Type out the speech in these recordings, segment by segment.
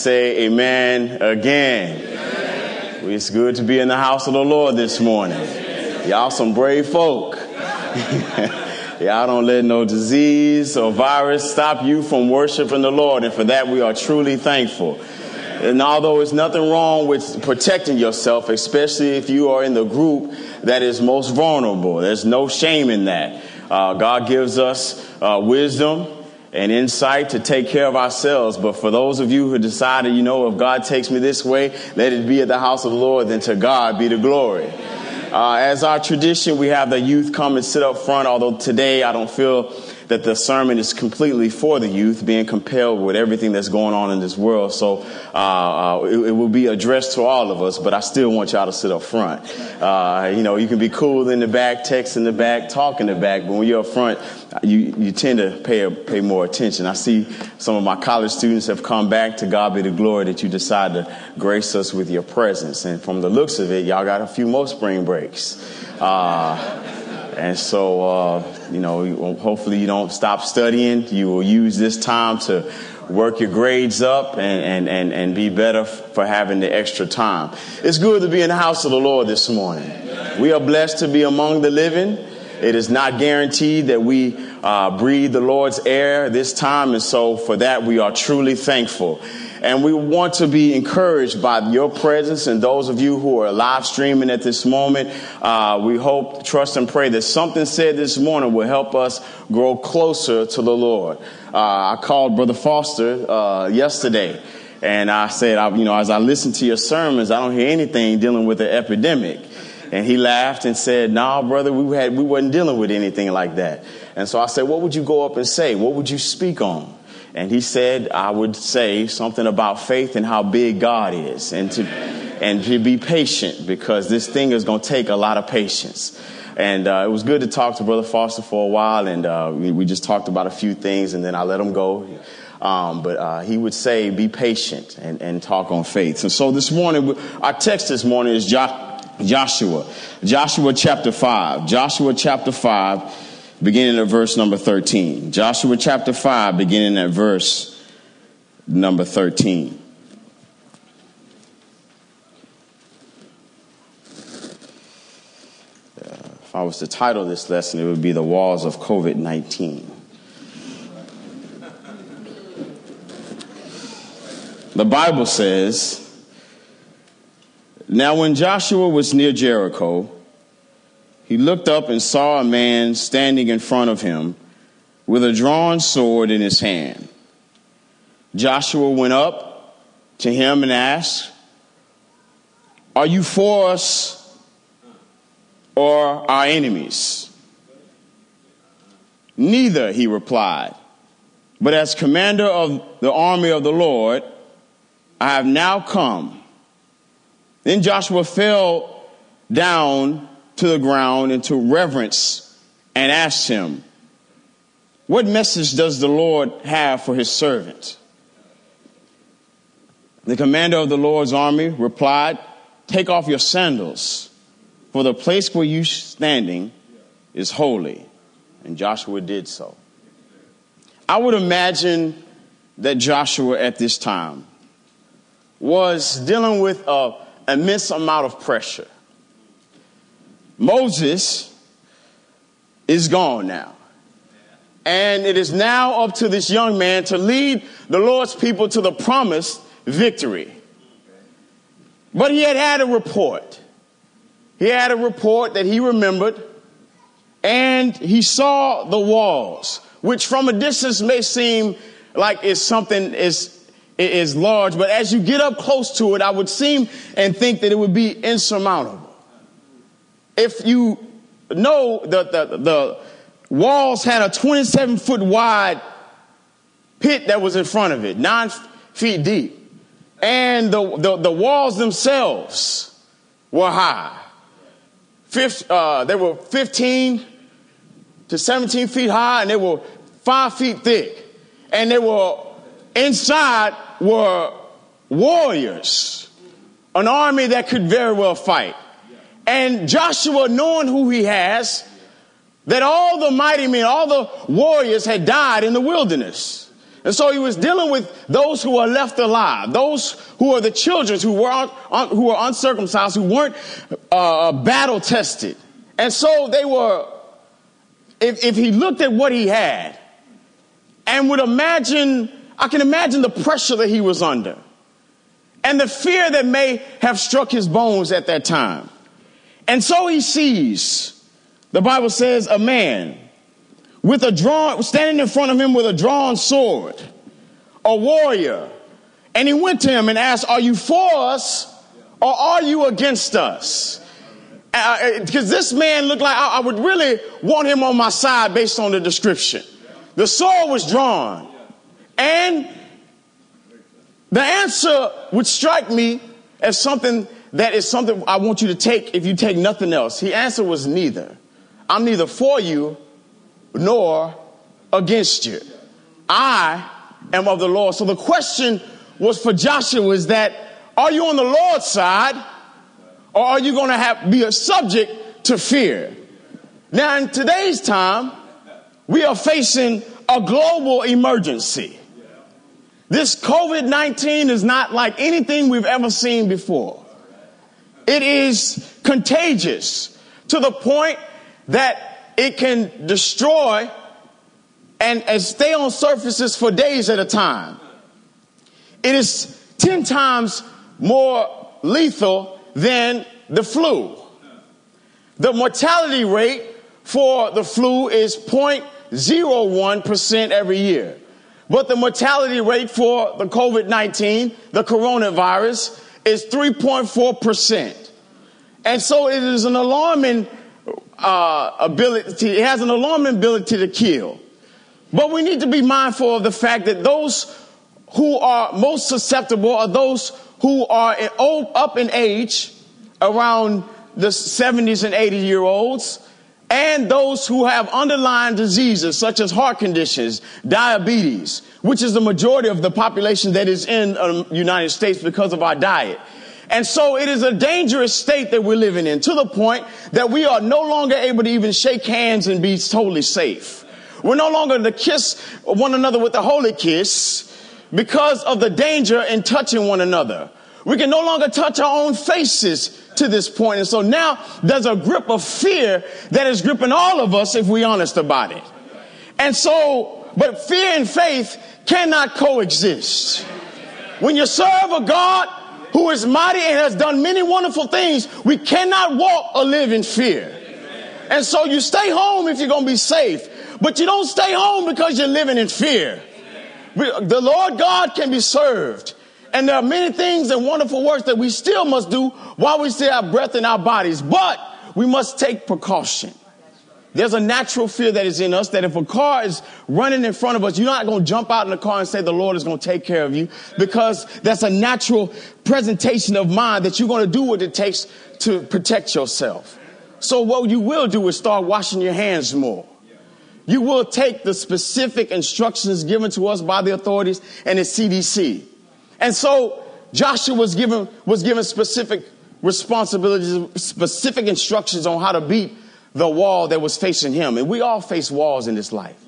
say amen again. Amen. It's good to be in the house of the Lord this morning. Y'all some brave folk. Y'all don't let no disease or virus stop you from worshiping the Lord. And for that, we are truly thankful. And although there's nothing wrong with protecting yourself, especially if you are in the group that is most vulnerable, there's no shame in that. God gives us wisdom and insight to take care of ourselves. But for those of you who decided, if God takes me this way, let it be at the house of the Lord, then to God be the glory. As our tradition, we have the youth come and sit up front, although today I don't feel that the sermon is completely for the youth, being compelled with everything that's going on in this world. So it will be addressed to all of us, but I still want y'all to sit up front. You can be cool in the back, text in the back, talk in the back, but when you're up front, you tend to pay more attention. I see some of my college students have come back. To God be the glory that you decide to grace us with your presence. And from the looks of it, y'all got a few more spring breaks. And so, hopefully you don't stop studying. You will use this time to work your grades up and be better for having the extra time. It's good to be in the house of the Lord this morning. We are blessed to be among the living. It is not guaranteed that we breathe the Lord's air this time. And so for that, we are truly thankful. And we want to be encouraged by your presence and those of you who are live streaming at this moment. We hope, trust, and pray that something said this morning will help us grow closer to the Lord. I called Brother Foster yesterday, and I said, as I listen to your sermons, I don't hear anything dealing with the epidemic. And he laughed and said, "No, brother, we wasn't dealing with anything like that." And so I said, "What would you go up and say? What would you speak on?" And he said, "I would say something about faith and how big God is, and to be patient, because this thing is going to take a lot of patience." And it was good to talk to Brother Foster for a while, and we just talked about a few things, and then I let him go. But he would say, be patient and talk on faith. And so this morning, our text this morning is Joshua chapter 5. Joshua chapter 5. Beginning at verse number 13. Joshua chapter 5, beginning at verse number 13. If I was to title this lesson, it would be The Walls of COVID-19. The Bible says, "Now when Joshua was near Jericho, he looked up and saw a man standing in front of him with a drawn sword in his hand. Joshua went up to him and asked, 'Are you for us or our enemies?' 'Neither,' he replied, 'but as commander of the army of the Lord, I have now come.' Then Joshua fell down to the ground into reverence and asked him, 'What message does the Lord have for his servant?' The commander of the Lord's army replied, 'Take off your sandals, for the place where you're standing is holy.' And Joshua did so." I would imagine that Joshua at this time was dealing with an immense amount of pressure. Moses is gone now. And it is now up to this young man to lead the Lord's people to the promised victory. But he had a report. He had a report that he remembered, and he saw the walls, which from a distance may seem like it's something is large. But as you get up close to it, I would seem and think that it would be insurmountable. If you know, the walls had a 27-foot wide pit that was in front of it, 9 feet deep. And the walls themselves were high. They were 15 to 17 feet high, and they were 5 feet thick. And they were inside were warriors, an army that could very well fight. And Joshua, knowing who he has, that all the mighty men, all the warriors had died in the wilderness. And so he was dealing with those who are left alive, those who are the children who were uncircumcised, who weren't battle tested. And so they were, if he looked at what he had and would imagine, I can imagine the pressure that he was under and the fear that may have struck his bones at that time. And so he sees, the Bible says, a man standing in front of him with a drawn sword, a warrior. And he went to him and asked, are you for us or are you against us? Because this man looked like I would really want him on my side based on the description. The sword was drawn. And the answer would strike me as something that is something I want you to take if you take nothing else. His answer was neither. I'm neither for you nor against you. I am of the Lord. So the question was for Joshua is that, are you on the Lord's side or are you going to be a subject to fear? Now, in today's time, we are facing a global emergency. This COVID-19 is not like anything we've ever seen before. It is contagious to the point that it can destroy and stay on surfaces for days at a time. It is 10 times more lethal than the flu. The mortality rate for the flu is 0.01% every year. But the mortality rate for the COVID-19, the coronavirus, is 3.4%. And so it is an alarming ability. It has an alarming ability to kill. But we need to be mindful of the fact that those who are most susceptible are those who are up in age, around the 70s and 80-year-olds, and those who have underlying diseases such as heart conditions, diabetes, which is the majority of the population that is in the United States because of our diet. And so it is a dangerous state that we're living in, to the point that we are no longer able to even shake hands and be totally safe. We're no longer to kiss one another with the holy kiss because of the danger in touching one another. We can no longer touch our own faces to this point. And so now there's a grip of fear that is gripping all of us if we're honest about it. And so, but fear and faith cannot coexist. When you serve a God who is mighty and has done many wonderful things, we cannot walk or live in fear. And so you stay home if you're going to be safe, but you don't stay home because you're living in fear. The Lord God can be served. And there are many things and wonderful works that we still must do while we still have breath in our bodies. But we must take precaution. There's a natural fear that is in us that if a car is running in front of us, you're not going to jump out in the car and say the Lord is going to take care of you, because that's a natural presentation of mind that you're going to do what it takes to protect yourself. So what you will do is start washing your hands more. You will take the specific instructions given to us by the authorities and the CDC. And so Joshua was given specific responsibilities, specific instructions on how to beat the wall that was facing him. And we all face walls in this life.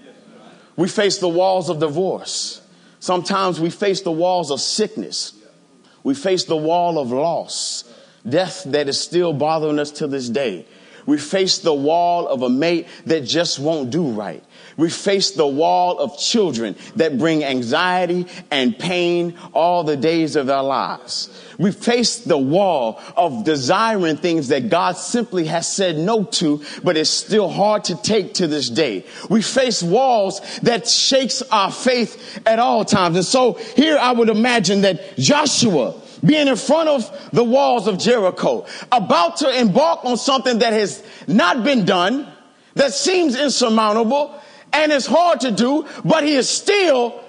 We face the walls of divorce. Sometimes we face the walls of sickness. We face the wall of loss, death that is still bothering us to this day. We face the wall of a mate that just won't do right. We face the wall of children that bring anxiety and pain all the days of their lives. We face the wall of desiring things that God simply has said no to, but it's still hard to take to this day. We face walls that shakes our faith at all times. And so here I would imagine that Joshua, being in front of the walls of Jericho, about to embark on something that has not been done, that seems insurmountable and is hard to do, but he is still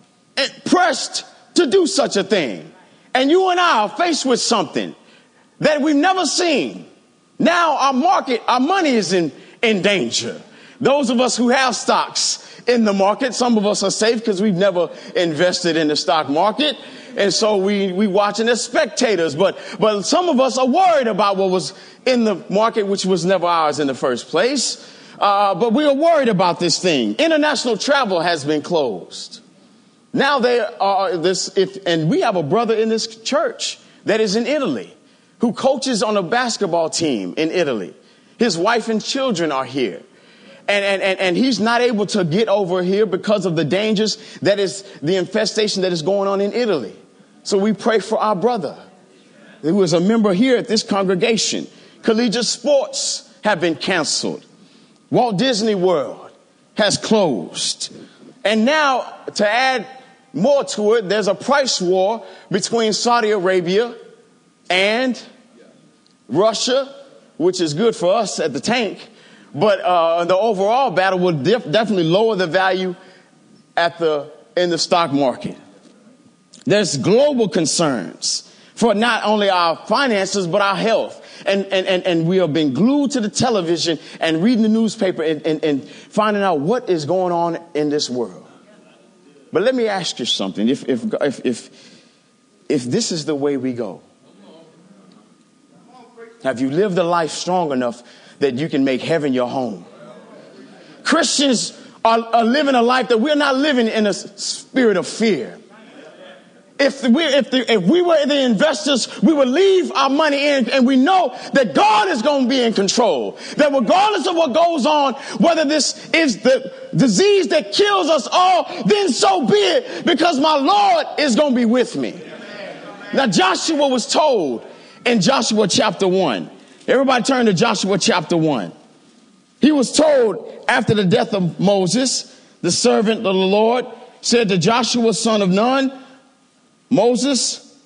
pressed to do such a thing. And you and I are faced with something that we've never seen. Now our money is in danger. Those of us who have stocks in the market, some of us are safe because we've never invested in the stock market. And so we watching as spectators, but some of us are worried about what was in the market, which was never ours in the first place. But we are worried about this thing. International travel has been closed. Now they are and we have a brother in this church that is in Italy who coaches on a basketball team in Italy. His wife and children are here. And he's not able to get over here because of the dangers that is the infestation that is going on in Italy. So we pray for our brother who is a member here at this congregation. Collegiate sports have been canceled. Walt Disney World has closed. And now, to add more to it, there's a price war between Saudi Arabia and Russia, which is good for us at the tank. But the overall battle will definitely lower the value in the stock market. There's global concerns for not only our finances, but our health. And we have been glued to the television and reading the newspaper and finding out what is going on in this world. But let me ask you something. If this is the way we go, have you lived a life strong enough that you can make heaven your home? Christians are living a life that we're not living in a spirit of fear. If we were the investors, we would leave our money in, and we know that God is going to be in control. That regardless of what goes on, whether this is the disease that kills us all, then so be it, because my Lord is going to be with me. Now, Joshua was told in Joshua chapter 1. Everybody turn to Joshua chapter 1. He was told after the death of Moses, the servant of the Lord, said to Joshua, son of Nun, Moses,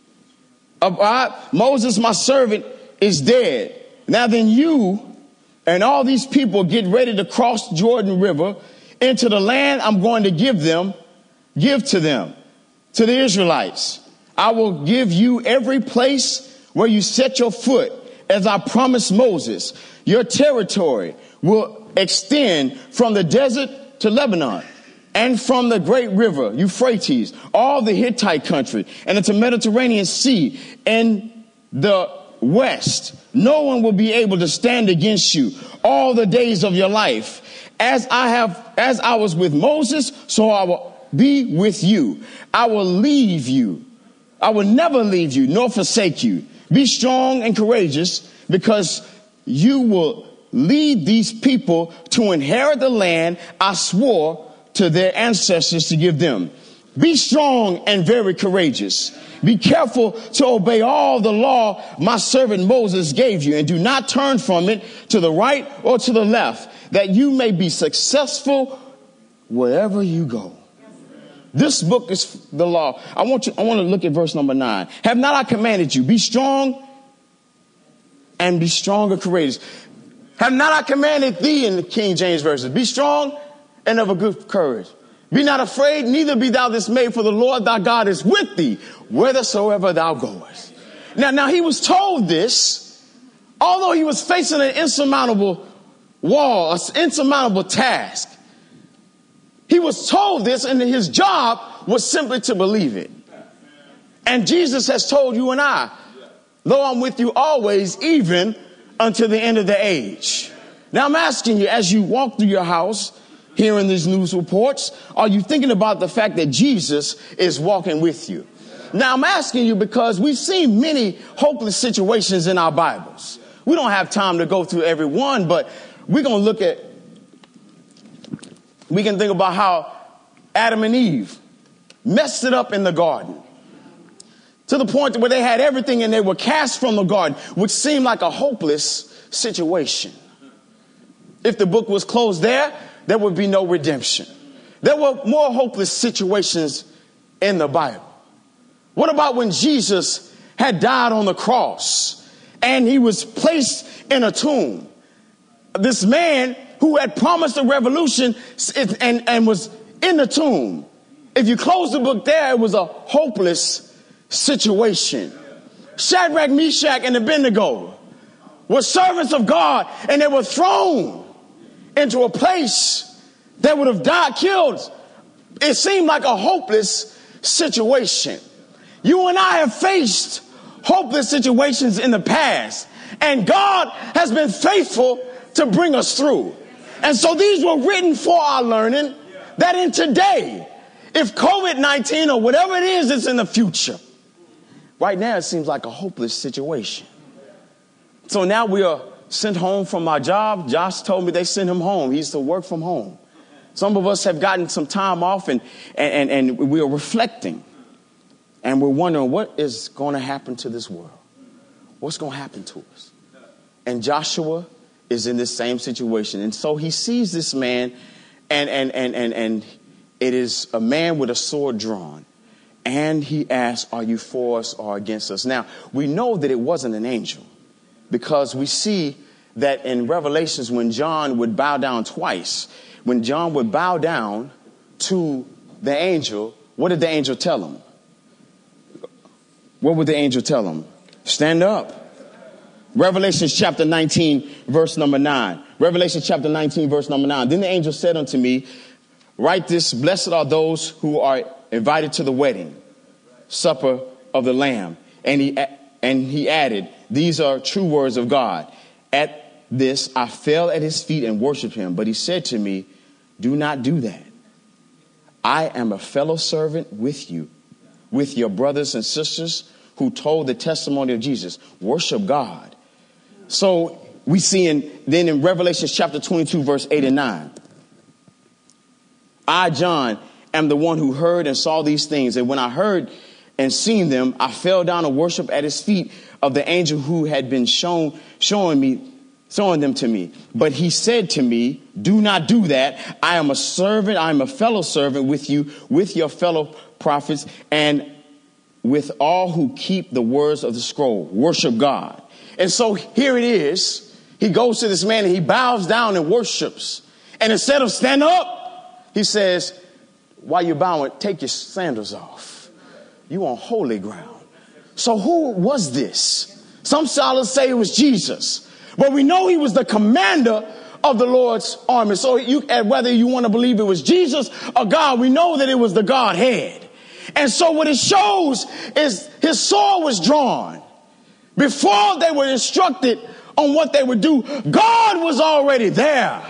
my servant, is dead. Now then you and all these people get ready to cross Jordan River into the land I'm going to give to them, to the Israelites. I will give you every place where you set your foot, as I promised Moses. Your territory will extend from the desert to Lebanon, and from the great river Euphrates, all the Hittite country, and into the Mediterranean Sea in the west. No one will be able to stand against you all the days of your life. As I was with Moses, so I will be with you. I will leave you. I will never leave you nor forsake you. Be strong and courageous, because you will lead these people to inherit the land I swore to their ancestors to give them. Be strong and very courageous. Be careful to obey all the law my servant Moses gave you, and do not turn from it to the right or to the left, that you may be successful wherever you go. This book is the law. I want to look at verse number 9. Have not I commanded you? Be strong and be strong and courageous. Have not I commanded thee, in the King James verses? Be strong and of a good courage. Be not afraid, neither be thou dismayed, for the Lord thy God is with thee, whithersoever thou goest. Now he was told this, although he was facing an insurmountable wall, an insurmountable task. He was told this, and his job was simply to believe it. And Jesus has told you and I, though I'm with you always, even until the end of the age. Now I'm asking you, as you walk through your house, hearing these news reports, are you thinking about the fact that Jesus is walking with you? Now I'm asking you because we've seen many hopeless situations in our Bibles. We don't have time to go through every one, but we can think about how Adam and Eve messed it up in the garden, to the point where they had everything and they were cast from the garden, which seemed like a hopeless situation. If the book was closed there would be no redemption. There were more hopeless situations in the Bible. What about when Jesus had died on the cross and he was placed in a tomb? This man who had promised a revolution and was in the tomb. If you close the book there, it was a hopeless situation. Shadrach, Meshach, and Abednego were servants of God, and they were thrown into a place that would have killed. It seemed like a hopeless situation. You and I have faced hopeless situations in the past, and God has been faithful to bring us through. And so these were written for our learning, that in today, if COVID-19 or whatever it is in the future, right now it seems like a hopeless situation. So now we are sent home from our job. Josh told me they sent him home. He used to work from home. Some of us have gotten some time off and we are reflecting. And we're wondering what is going to happen to this world. What's going to happen to us? And Joshua is in this same situation. And so he sees this man and it is a man with a sword drawn. And he asks, are you for us or against us? Now, we know that it wasn't an angel because we see that in Revelations when John would bow down twice, when John would bow down to the angel, what did the angel tell him? What would the angel tell him? Stand up. Revelation chapter 19, verse number 9. Revelation chapter 19, verse number 9. Then the angel said unto me, write this, blessed are those who are invited to the wedding supper of the Lamb. And he added, these are true words of God. At this, I fell at his feet and worshiped him. But he said to me, do not do that. I am a fellow servant with you, with your brothers and sisters who told the testimony of Jesus. Worship God. So we see then in Revelation chapter 22, verse 8 and 9. I, John, am the one who heard and saw these things. And when I heard and seen them, I fell down and worshiped at his feet of the angel who had been showing them to me. But he said to me, do not do that. I am a servant. I am a fellow servant with you, with your fellow prophets, and with all who keep the words of the scroll. Worship God. And so here it is. He goes to this man and he bows down and worships. And instead of stand up, he says, while you're bowing, take your sandals off. You on holy ground. So who was this? Some scholars say it was Jesus. But we know he was the commander of the Lord's army. So whether you want to believe it was Jesus or God, we know that it was the Godhead. And so what it shows is his sword was drawn. Before they were instructed on what they would do, God was already there.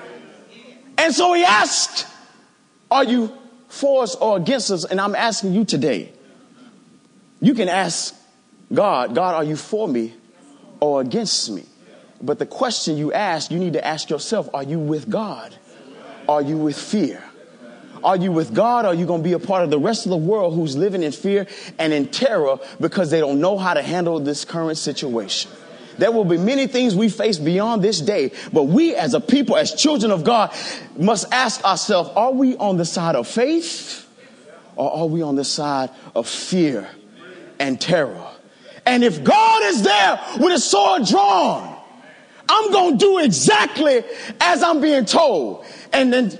And so he asked, are you for us or against us? And I'm asking you today. You can ask God, are you for me or against me? But the question you ask, you need to ask yourself, are you with God? Are you with fear? Are you with God? Or are you going to be a part of the rest of the world who's living in fear and in terror because they don't know how to handle this current situation? There will be many things we face beyond this day, but we as a people, as children of God, must ask ourselves, are we on the side of faith or are we on the side of fear and terror? And if God is there with his sword drawn, I'm going to do exactly as I'm being told. And then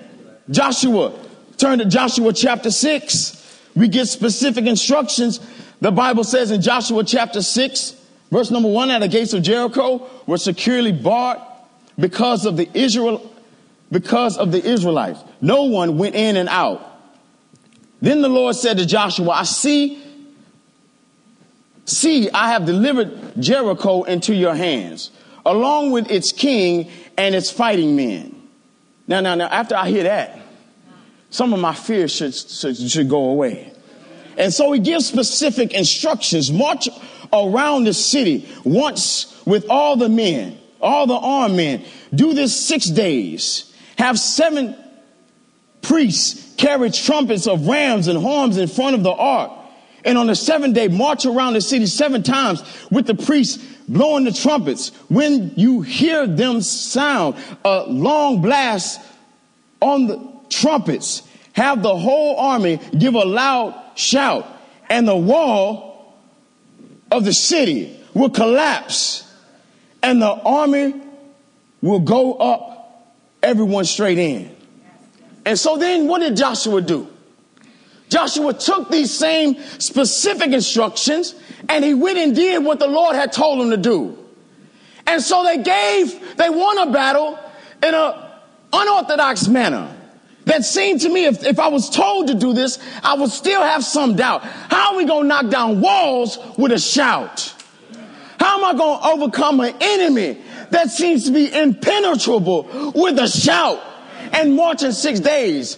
turn to Joshua chapter 6. We get specific instructions. The Bible says in Joshua chapter 6, verse number 1, at the gates of Jericho were securely barred because of the Israelites. No one went in and out. Then the Lord said to Joshua, I have delivered Jericho into your hands, along with its king and its fighting men. Now, after I hear that, some of my fears should go away. And so he gives specific instructions. March around the city once with all the men, all the armed men. Do this 6 days. Have 7 priests carry trumpets of rams and horns in front of the ark. And on the 7th day, march around the city 7 times with the priests blowing the trumpets. When you hear them sound a long blast on the trumpets, have the whole army give a loud shout, and the wall of the city will collapse, and the army will go up, everyone straight in. And so then what did Joshua do? Joshua took these same specific instructions and he went and did what the Lord had told him to do. And so they won a battle in an unorthodox manner that seemed to me, if I was told to do this, I would still have some doubt. How are we going to knock down walls with a shout? How am I going to overcome an enemy that seems to be impenetrable with a shout and march in 6 days?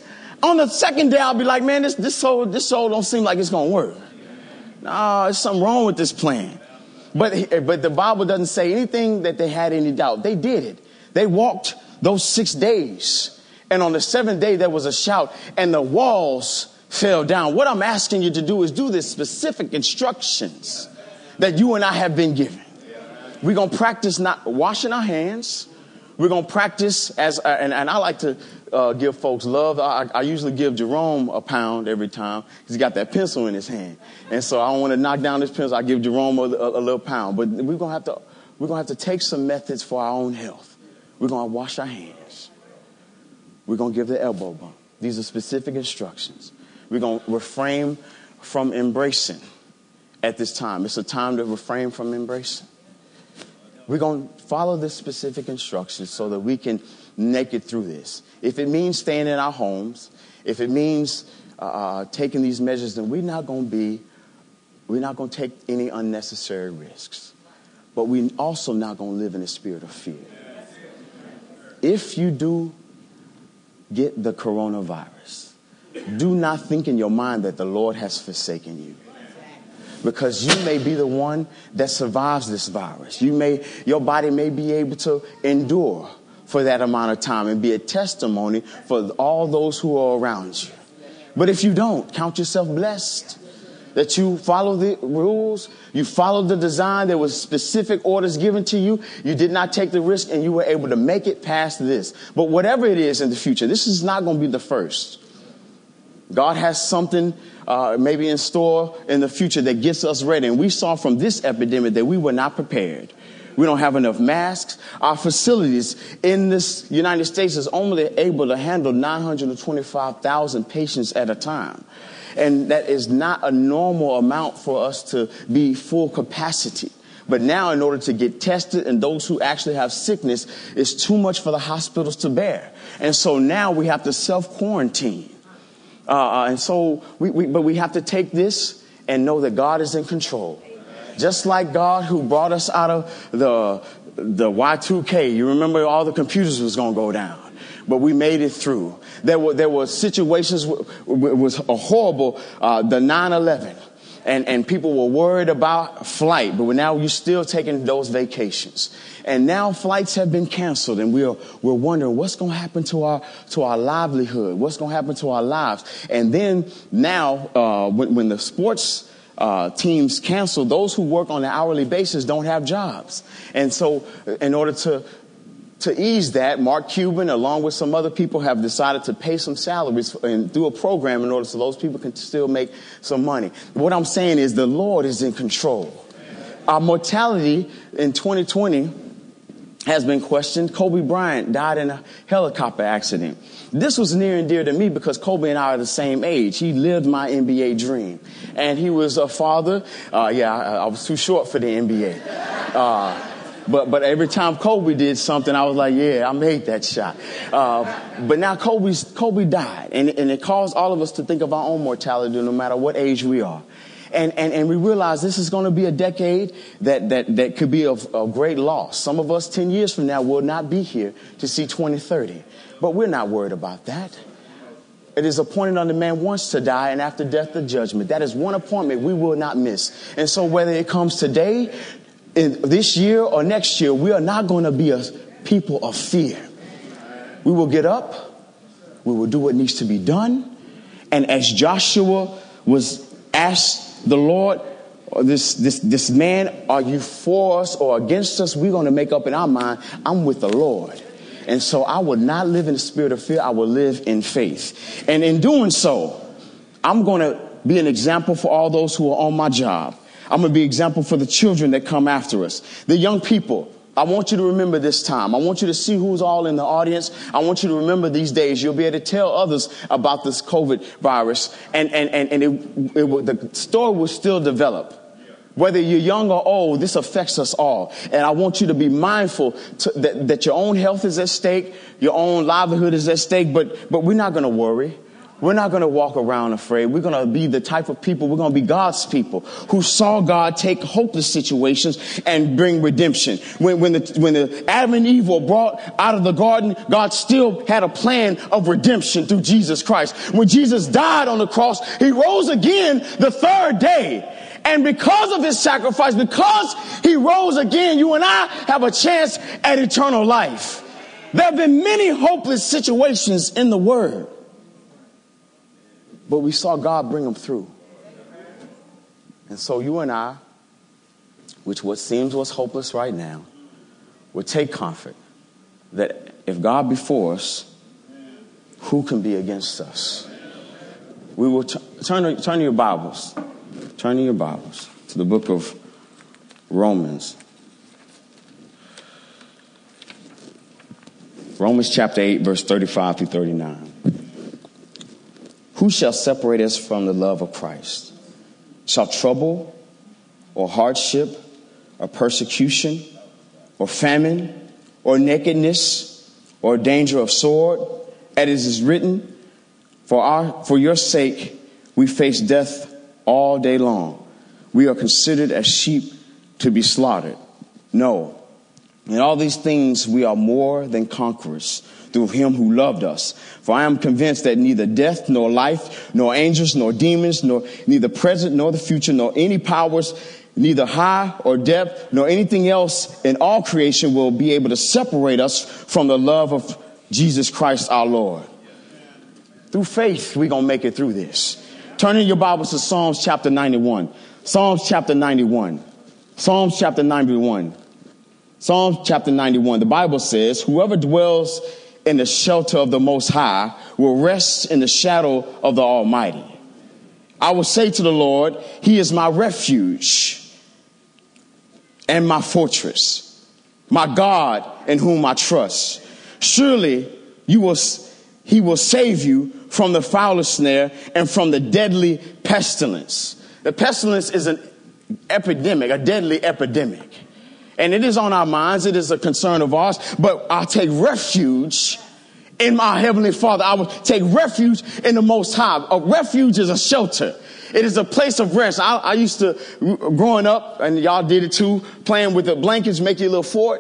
On the second day, I'll be like, man, this soul don't seem like it's going to work. No, there's something wrong with this plan. But the Bible doesn't say anything that they had any doubt. They did it. They walked those 6 days. And on the seventh day, there was a shout and the walls fell down. What I'm asking you to do is do the specific instructions that you and I have been given. We're going to practice not washing our hands. We're going to practice and I like to give folks love. I usually give Jerome a pound every time. He's got that pencil in his hand. And so I don't want to knock down this pencil. I give Jerome a little pound. But we're going to have to take some methods for our own health. We're going to wash our hands. We're going to give the elbow bump. These are specific instructions. We're going to refrain from embracing at this time. It's a time to refrain from embracing. We're going to follow the specific instructions so that we can make it through this. If it means staying in our homes, if it means taking these measures, then we're not going to take any unnecessary risks. But we're also not going to live in a spirit of fear. If you do get the coronavirus, do not think in your mind that the Lord has forsaken you. Because you may be the one that survives this virus. Your body may be able to endure for that amount of time and be a testimony for all those who are around you. But if you don't, count yourself blessed that you follow the rules, you followed the design, there was specific orders given to you, you did not take the risk, and you were able to make it past this. But whatever it is in the future, this is not going to be the first. God has something maybe in store in the future that gets us ready. And we saw from this epidemic that we were not prepared. We don't have enough masks. Our facilities in this United States is only able to handle 925,000 patients at a time. And that is not a normal amount for us to be full capacity. But now in order to get tested and those who actually have sickness, it's too much for the hospitals to bear. And so now we have to self-quarantine. And so we have to take this and know that God is in control. Just like God who brought us out of the Y2K. You remember all the computers was going to go down. But we made it through. There were situations, it was a horrible, the 9/11. And people were worried about flight. But now you're still taking those vacations. And now flights have been canceled. And we're wondering what's going to happen to our livelihood. What's going to happen to our lives. And then now when the sports teams cancel, those who work on an hourly basis don't have jobs. And so in order to ease that, Mark Cuban, along with some other people, have decided to pay some salaries and do a program in order so those people can still make some money. What I'm saying is the Lord is in control. Our mortality in 2020 has been questioned. Kobe Bryant died in a helicopter accident. This was near and dear to me because Kobe and I are the same age. He lived my NBA dream. And he was a father. I was too short for the NBA. But every time Kobe did something, I was like, yeah, I made that shot. But now Kobe died. And it caused all of us to think of our own mortality no matter what age we are. And we realize this is going to be a decade that could be of great loss. Some of us 10 years from now will not be here to see 2030. But we're not worried about that. It is appointed unto man once to die, and after death the judgment. That is one appointment we will not miss. And so whether it comes today, in this year or next year, we are not going to be a people of fear. We will get up. We will do what needs to be done. And as Joshua was asked the Lord, this man, are you for us or against us? We're going to make up in our mind, I'm with the Lord. And so I will not live in the spirit of fear. I will live in faith. And in doing so, I'm going to be an example for all those who are on my job. I'm going to be an example for the children that come after us. The young people, I want you to remember this time. I want you to see who's all in the audience. I want you to remember these days. You'll be able to tell others about this COVID virus. And the story will still develop. Whether you're young or old, this affects us all. And I want you to be mindful that your own health is at stake. Your own livelihood is at stake. But we're not going to worry. We're not going to walk around afraid. We're going to be the type of people, we're going to be God's people who saw God take hopeless situations and bring redemption. When the Adam and Eve were brought out of the garden, God still had a plan of redemption through Jesus Christ. When Jesus died on the cross, he rose again the third day. And because of his sacrifice, because he rose again, you and I have a chance at eternal life. There have been many hopeless situations in the Word, but we saw God bring them through. And so you and I, which what seems was hopeless right now, would take comfort that if God be for us, who can be against us? We will turn to your Bibles. Turn in your Bibles to the book of Romans. Romans chapter 8, verse 35 through 39. Who shall separate us from the love of Christ? Shall trouble or hardship or persecution or famine or nakedness or danger of sword? As it is written, for your sake we face death all day long. We are considered as sheep to be slaughtered. No. In all these things we are more than conquerors through him who loved us. For I am convinced that neither death nor life, nor angels, nor demons, nor neither present nor the future, nor any powers, neither high or depth, nor anything else in all creation will be able to separate us from the love of Jesus Christ our Lord. Through faith, we're going to make it through this. Turn in your Bibles to Psalms chapter 91. Psalms chapter 91. Psalms chapter 91. Psalms chapter 91. The Bible says, whoever dwells in the shelter of the Most High will rest in the shadow of the Almighty. I will say to the Lord, he is my refuge and my fortress, my God in whom I trust. Surely he will save you from the foulest snare and from the deadly pestilence. The pestilence is an epidemic, a deadly epidemic. And it is on our minds. It is a concern of ours. But I'll take refuge in my Heavenly Father. I will take refuge in the Most High. A refuge is a shelter. It is a place of rest. I used to, growing up, and y'all did it too, playing with the blankets, make your little fort.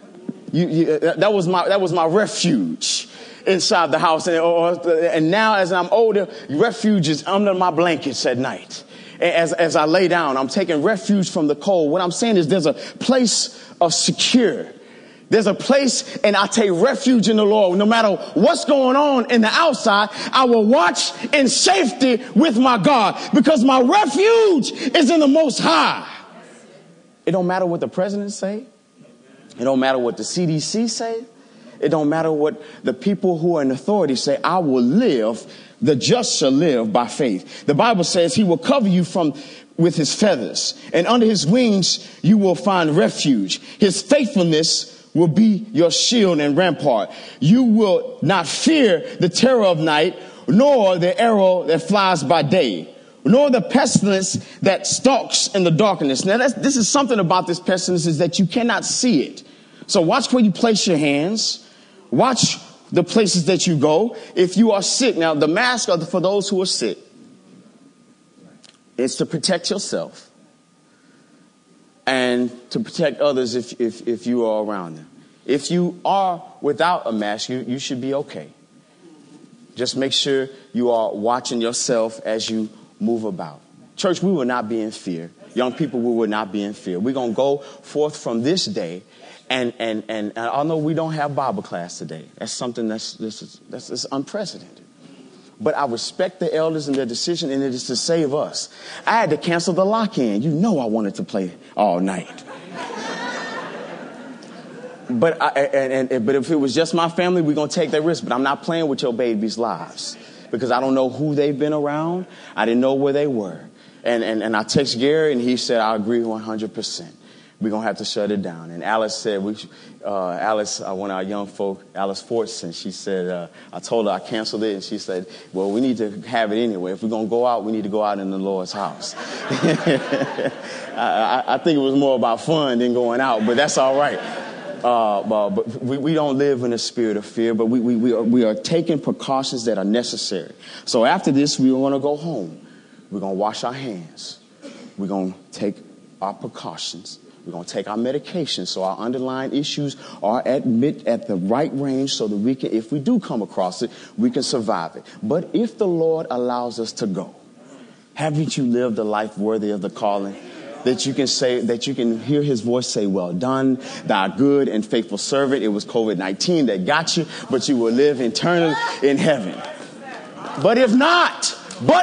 That was my refuge inside the house. And now as I'm older, refuge is under my blankets at night. As I lay down, I'm taking refuge from the cold. What I'm saying is there's a place of secure. There's a place, and I take refuge in the Lord. No matter what's going on in the outside, I will watch in safety with my God because my refuge is in the Most High. It don't matter what the president say. It don't matter what the CDC say. It don't matter what the people who are in authority say. I will live. The just shall live by faith. The Bible says he will cover you with his feathers, and under his wings you will find refuge. His faithfulness will be your shield and rampart. You will not fear the terror of night, nor the arrow that flies by day, nor the pestilence that stalks in the darkness. Now, this is something about this pestilence is that you cannot see it. So watch where you place your hands. Watch the places that you go. If you are sick, now the masks are for those who are sick. It's to protect yourself and to protect others if you are around them. If you are without a mask, you should be okay. Just make sure you are watching yourself as you move about. Church, we will not be in fear. Young people, we will not be in fear. We're going to go forth from this day. And I know we don't have Bible class today. That's something that's unprecedented. But I respect the elders and their decision, and it is to save us. I had to cancel the lock-in. You know I wanted to play all night. But if it was just my family, we're going to take that risk. But I'm not playing with your babies' lives because I don't know who they've been around. I didn't know where they were. And I text Gary, and he said, I agree 100%. We're going to have to shut it down. And Alice said, Alice, one of our young folk, Alice Fortson, she said, I told her I canceled it. And she said, well, we need to have it anyway. If we're going to go out, we need to go out in the Lord's house. I think it was more about fun than going out, but that's all right. But we don't live in a spirit of fear, but we are taking precautions that are necessary. So after this, we want to go home. We're going to wash our hands. We're going to take our precautions. We're going to take our medication so our underlying issues are at the right range so that we can, if we do come across it, we can survive it. But if the Lord allows us to go, haven't you lived a life worthy of the calling? That you can say, that you can hear his voice say, well done, thou good and faithful servant. It was COVID-19 that got you, but you will live eternally in heaven. But if not,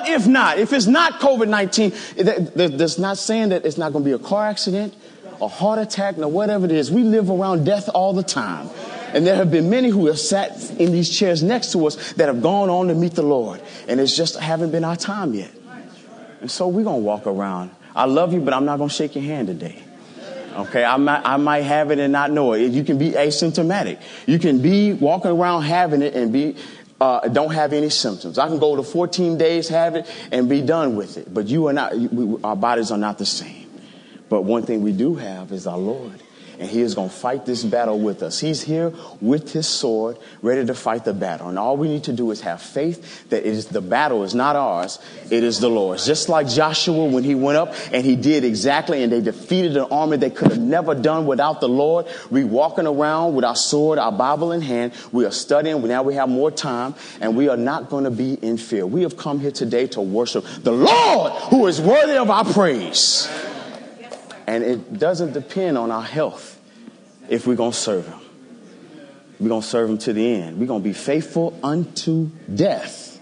if it's not COVID-19, that's not saying that it's not going to be a car accident, a heart attack, or whatever it is. We live around death all the time. And there have been many who have sat in these chairs next to us that have gone on to meet the Lord. And it's just haven't been our time yet. And so we're going to walk around. I love you, but I'm not going to shake your hand today. Okay, I might have it and not know it. You can be asymptomatic. You can be walking around having it and don't have any symptoms. I can go to 14 days, have it, and be done with it. But you are not. Our bodies are not the same. But one thing we do have is our Lord. And he is going to fight this battle with us. He's here with his sword, ready to fight the battle. And all we need to do is have faith that the battle is not ours, it is the Lord's. Just like Joshua when he went up and he did exactly, and they defeated an army they could have never done without the Lord. We walking around with our sword, our Bible in hand. We are studying. Now we have more time, and we are not going to be in fear. We have come here today to worship the Lord who is worthy of our praise. And it doesn't depend on our health if we're going to serve him. We're going to serve him to the end. We're going to be faithful unto death,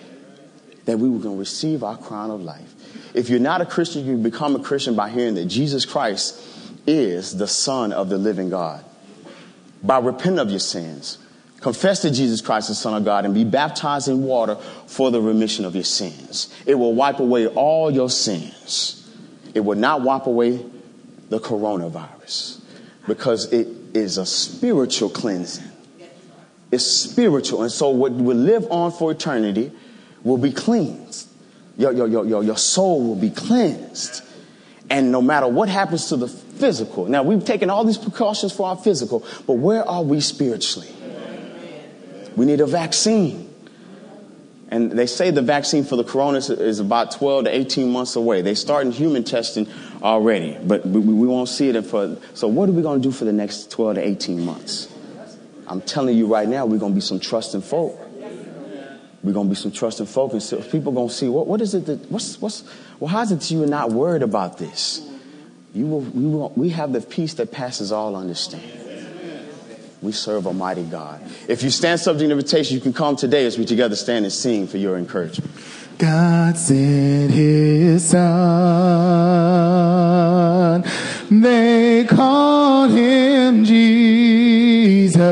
that we were going to receive our crown of life. If you're not a Christian, you become a Christian by hearing that Jesus Christ is the Son of the living God. By repenting of your sins, confess that Jesus Christ is the Son of God, and be baptized in water for the remission of your sins. It will wipe away all your sins. It will not wipe away the coronavirus, because it is a spiritual cleansing. It's spiritual. And so what will live on for eternity will be cleansed. Your soul will be cleansed. And no matter what happens to the physical. Now, we've taken all these precautions for our physical, but where are we spiritually? We need a vaccine. And they say the vaccine for the corona is about 12 to 18 months away. They start in human testing already, but we won't see it so what are we going to do for the next 12 to 18 months? I'm telling you right now, we're going to be some trusting folk. We're going to be some trusting folk, and so people are going to see, what is it how is it that you are not worried about this? We have the peace that passes all understanding. We serve a mighty God. If you stand subject to invitation, you can come today as we together stand and sing for your encouragement. God sent his son. They called him Jesus.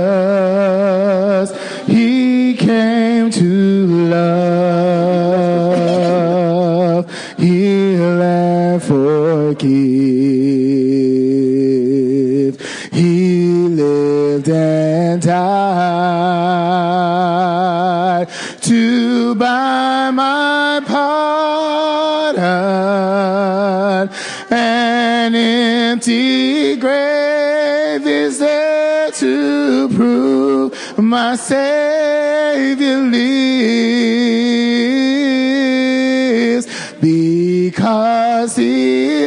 He came to love, heal, and forgive. He lived and died to buy my pardon. An empty grave is there to prove my Savior lives. Because he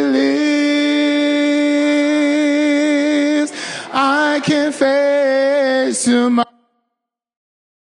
lives, I can face tomorrow.